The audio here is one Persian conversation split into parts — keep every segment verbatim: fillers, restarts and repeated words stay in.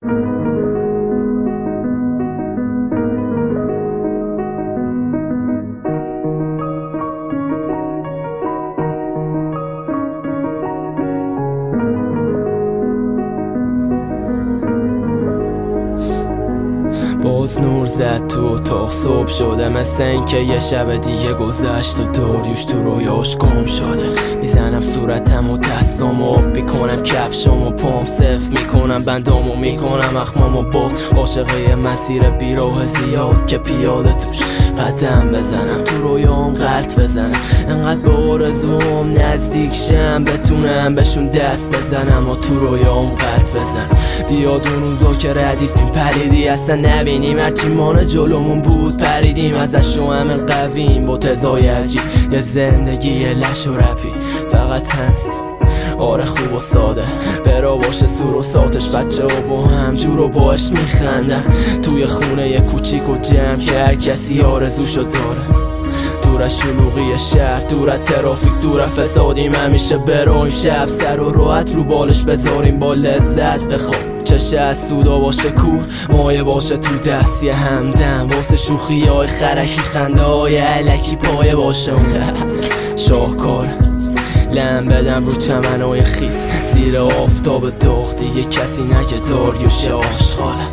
باز نور زد تو اتاق، صبح شده مثل این که یه شب دیگه گذشت و داریوش تو رویاش گم شده. میزنم صورتم و دستام و آب میکنم، کفشام و پام صف میکنم، بندام و میکنم اخمام و بفت. عاشقه مسیر بیراه زیاد که پیاده توش قدم بزنم، تو رویام غلط بزنم، انقدر به آرزوام نزدیک شم بتونم بهشون دست بزنم و تو رویام غلط بزنم. بیاد اون روزا که ردیفیم پریدی اصلا نبینیم، هرچی مانه جلومون بود پریدیم ازش و همین قویم با تزای عجیب. یه زندگی لش و رپی فقط همین، آره خوب و ساده برا باشه سور و ساتش، بچه ها با هم جور و باش میخندن توی خونه یه کوچیک و جمع که هر کسی آرزوشو داره. دور از شلوغی شهر، دور از ترافیک، دور از فسادیم، همیشه برایم شب سر و راحت رو بالش بذاریم با لذت بخواب. چشه از سودا باشه کوه، مایه باشه تو دستی همدم، واسه شوخی های خرکی خنده های علکی پایه باشه شاهکار لم بدم رو چمنهای خیس زیر آفتاب داغ، دیگه کسی نگه داریوش آشغاله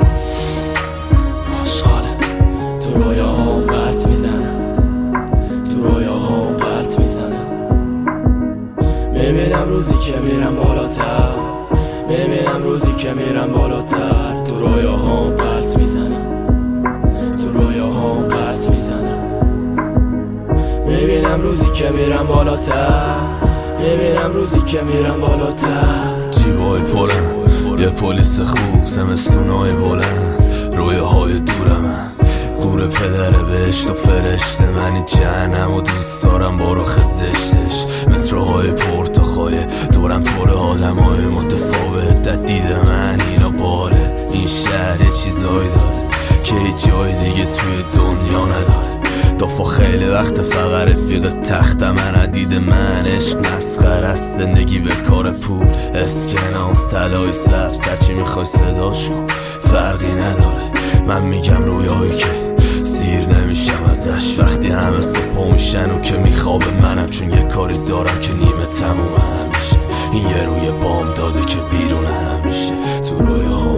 آشغاله. تو رویاهام غلط میزنم، تو رویاهام غلط میزنم، میبینم روزی که میرم بالاتر، میبینم روزی که میرم بالاتر. تو رویاهام غلط میزنم، تو رویاهام غلط میزنم، میبینم روزی که میرم بالاتر، میبینم روزی که میرم بالاتر. جیبای پرم، یه پلیس خوب، زمستونای بلند، رویاهای دورم، گور پدر بهشت و فرشته، منی جهنم و دوست دارم با رخ زشتش. متروهای پرتخای دورم پر آدمای متفاوت، در دید من اینا باله. این شهر یه چیزایی داره که هیچ جای دیگه توی دنیا نداره. دافا خیلی وقت فقط رفیق تخت من، دید من عشق مسخر است، زندگی به کار پول، اسکناس طلای سبز، هرچی میخوای صداشو فرقی نداره. من میگم رویایی که سیر نمیشم ازش، وقتی همه صبح میشن و که میخوابه منم، چون یه کاری دارم که نیمه تموم همیشه. این یه روی بام داده که بیرون همیشه. تو رویام